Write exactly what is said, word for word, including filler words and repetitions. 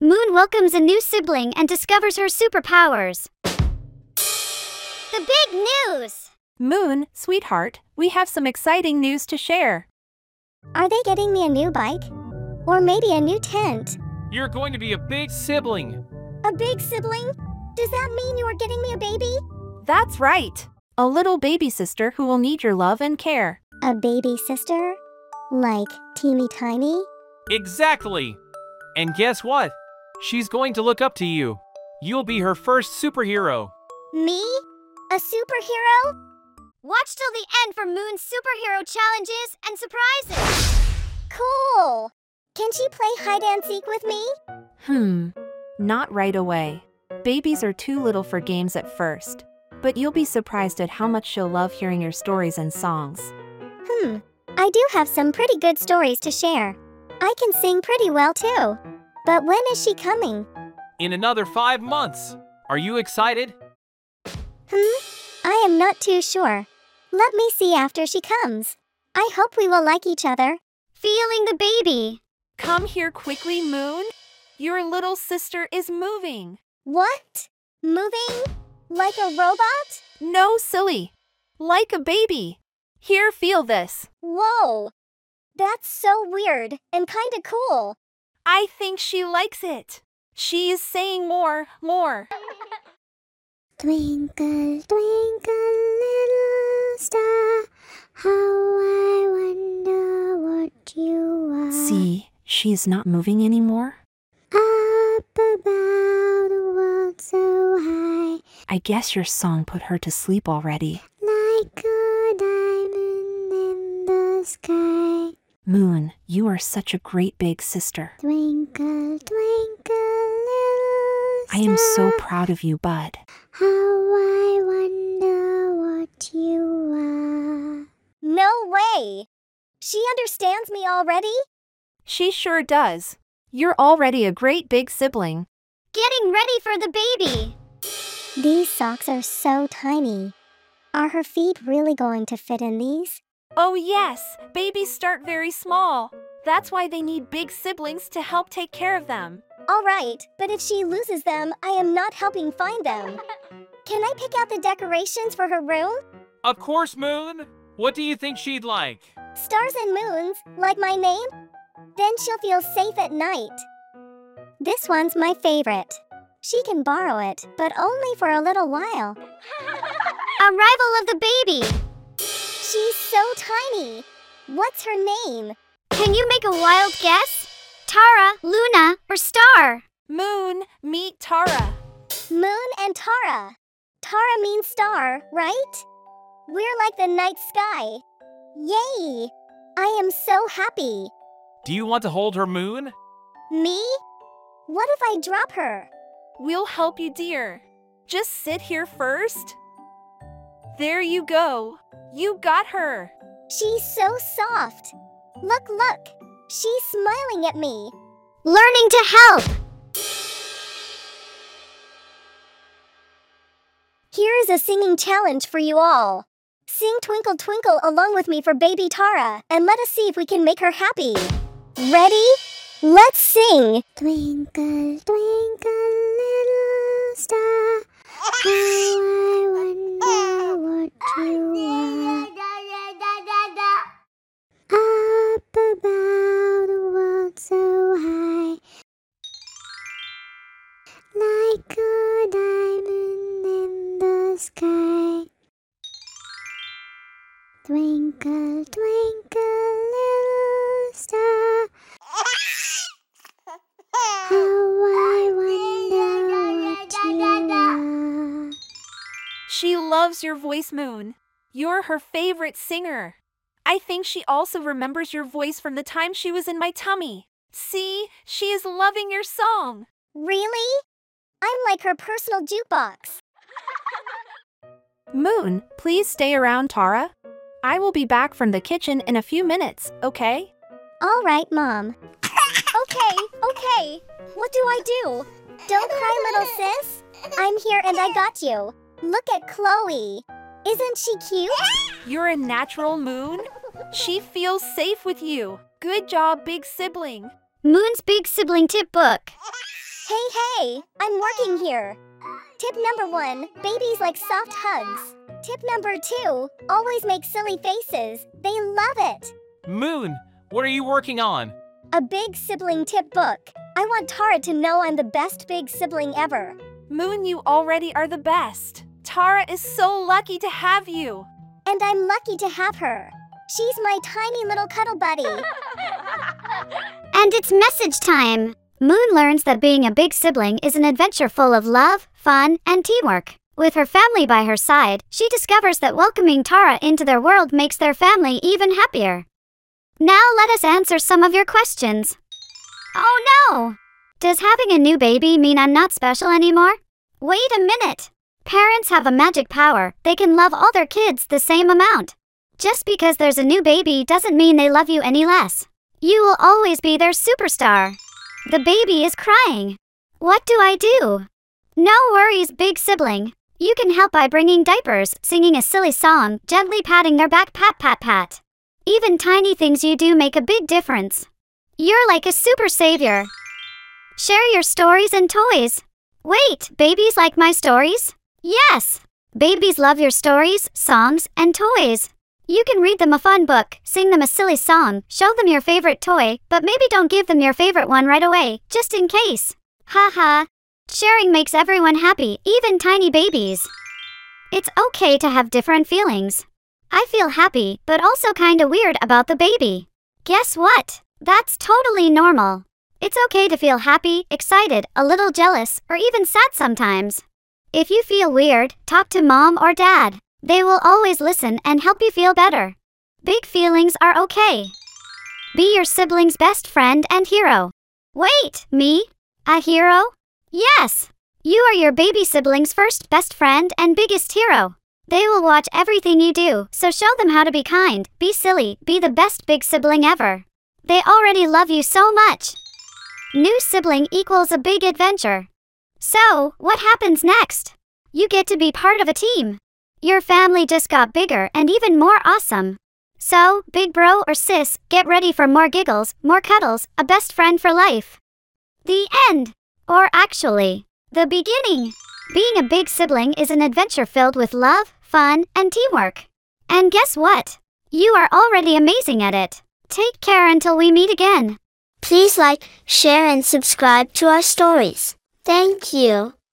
Moon welcomes a new sibling and discovers her superpowers. The big news! Moon, sweetheart, we have some exciting news to share. Are they getting me a new bike? Or maybe a new tent? You're going to be a big sibling. A big sibling? Does that mean you are getting me a baby? That's right. A little baby sister who will need your love and care. A baby sister? Like teeny tiny? Exactly. And guess what? She's going to look up to you. You'll be her first superhero. Me? A superhero? Watch till the end for Moon's superhero challenges and surprises. Cool! Can she play hide and seek with me? Hmm, not right away. Babies are too little for games at first. But you'll be surprised at how much she'll love hearing your stories and songs. Hmm, I do have some pretty good stories to share. I can sing pretty well too. But when is she coming? In another five months. Are you excited? Hmm, I am not too sure. Let me see after she comes. I hope we will like each other. Feeling the baby. Come here quickly, Moon. Your little sister is moving. What? Moving? Like a robot? No, silly. Like a baby. Here, feel this. Whoa! That's so weird and kinda cool. I think she likes it. She is saying more, more. Twinkle, twinkle, little star, how I wonder what you are. See, she is not moving anymore. Up above the world so high, I guess your song put her to sleep already. like a diamond in the sky. Moon, you are such a great big sister. Twinkle, twinkle, little star, I am so proud of you, bud. how I wonder what you are. No way! She understands me already? She sure does. You're already a great big sibling. Getting ready for the baby. These socks are so tiny. Are her feet really going to fit in these? Oh yes, babies start very small. That's why they need big siblings to help take care of them. Alright, but if she loses them, I am not helping find them. Can I pick out the decorations for her room? Of course, Moon. What do you think she'd like? Stars and moons, like my name? Then she'll feel safe at night. This one's my favorite. She can borrow it, but only for a little while. Arrival of the baby. She's so tiny. What's her name? Can you make a wild guess? Tara, Luna, or Star? Moon, meet Tara. Moon and Tara. Tara means star, right? We're like the night sky. Yay! I am so happy. Do you want to hold her, Moon? Me? What if I drop her? We'll help you, dear. Just sit here first. There you go. You got her. She's so soft. Look, look. She's smiling at me. Learning to help. Here is a singing challenge for you all. Sing Twinkle Twinkle along with me for baby Tara, and let us see if we can make her happy. Ready? Let's sing! Twinkle, twinkle, little star, how I wonder what you are. Up above the world so high, like a diamond in the sky. Twinkle, twinkle, little star, how I wonder what you are. She loves your voice, Moon. You're her favorite singer. I think she also remembers your voice from the time she was in my tummy. See, she is loving your song. Really? I'm like her personal jukebox. Moon, please stay around, Tara. I will be back from the kitchen in a few minutes, okay? All right, Mom. Okay, okay. What do I do? Don't cry, little sis. I'm here and I got you. Look at Chloe. Isn't she cute? You're a natural, Moon. She feels safe with you. Good job, big sibling. Moon's Big Sibling Tip Book. Hey, hey, I'm working here. Tip number one, babies like soft hugs. Tip number two, always make silly faces. They love it. Moon, what are you working on? A big sibling tip book. I want Tara to know I'm the best big sibling ever. Moon, you already are the best. Tara is so lucky to have you. And I'm lucky to have her. She's my tiny little cuddle buddy. And it's message time. Moon learns that being a big sibling is an adventure full of love, fun, and teamwork. With her family by her side, she discovers that welcoming Tara into their world makes their family even happier. Now let us answer some of your questions. Oh no! Does having a new baby mean I'm not special anymore? Wait a minute! Parents have a magic power. They can love all their kids the same amount. Just because there's a new baby doesn't mean they love you any less. You will always be their superstar. The baby is crying. What do I do? No worries, big sibling. You can help by bringing diapers, singing a silly song, gently patting their back, pat pat pat. Even tiny things you do make a big difference. You're like a super savior. Share your stories and toys. Wait, babies like my stories? Yes! Babies love your stories, songs, and toys. You can read them a fun book, sing them a silly song, show them your favorite toy, but maybe don't give them your favorite one right away, just in case. Haha. Sharing makes everyone happy, even tiny babies. It's okay to have different feelings. I feel happy, but also kinda weird about the baby. Guess what? That's totally normal. It's okay to feel happy, excited, a little jealous, or even sad sometimes. If you feel weird, talk to mom or dad. They will always listen and help you feel better. Big feelings are okay. Be your sibling's best friend and hero. Wait, me? A hero? Yes! You are your baby sibling's first best friend and biggest hero. They will watch everything you do, so show them how to be kind, be silly, be the best big sibling ever. They already love you so much. New sibling equals a big adventure. So, what happens next? You get to be part of a team. Your family just got bigger and even more awesome. So, big bro or sis, get ready for more giggles, more cuddles, a best friend for life. The end. Or actually, the beginning. Being a big sibling is an adventure filled with love, fun, and teamwork. And guess what? You are already amazing at it. Take care until we meet again. Please like, share, and subscribe to our stories. Thank you.